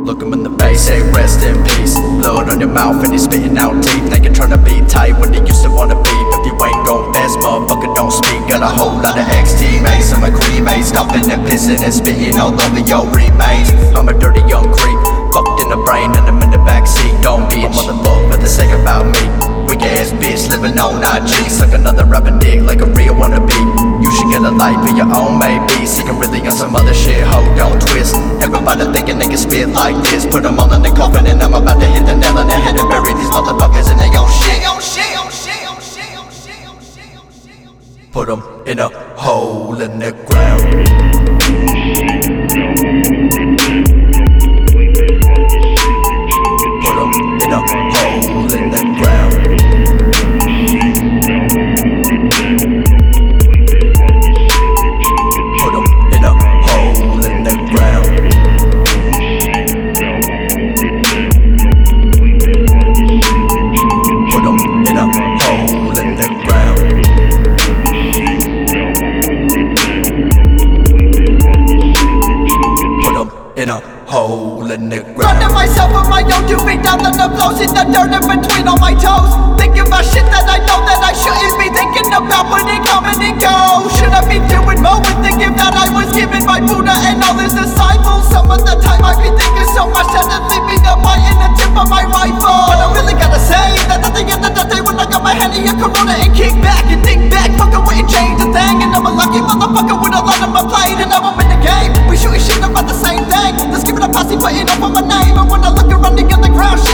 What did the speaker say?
Look him in the face, say rest in peace. Blood on your mouth and he's spitting out teeth. Thinking tryna be tight when he used to wanna be. If you ain't gon' fast, motherfucker, don't speak. Got a whole lot of ex-teammates, I'm a cremate, stopping and pissing and spitting all over your remains. I'm a dirty young creep, fucked in the brain and I'm in the backseat. Don't be a motherfucker for the sake about me. Weak ass bitch living on IG, suck another rapper dick like a real wannabe. You should get a life of your own, maybe. Seeking really on some other shit, ho, don't twist. Everybody thinking they can spit like this. Put them all in the coffin and I'm about to hit the nail on the head and bury these motherfuckers in their own shit. Put them in a hole in the ground. Put them in a hole in the ground. Put them in a hole in the ground. Put them in a hole in the ground. In a hole in the ground. Running myself on my own, to be down on the flows in the dirt in between all my toes. Thinking about shit that I know that I shouldn't be thinking about when it comes and it goes. Should I be doing more with thinking that I was giving my Buddha and all his disciples? Some of the time I be thinking so much that it leave me up in the tip of my rifle. But I really gotta say that at the end of the day, when I got my hand in your Corona and kick back and think back, fucking wouldn't change a thing. And I'm a lucky motherfucker with a lot on my plate, and now I'm in the game. We shooting shit about the same thing. Let's give it a posse putting up on my name. And when I look around the ground,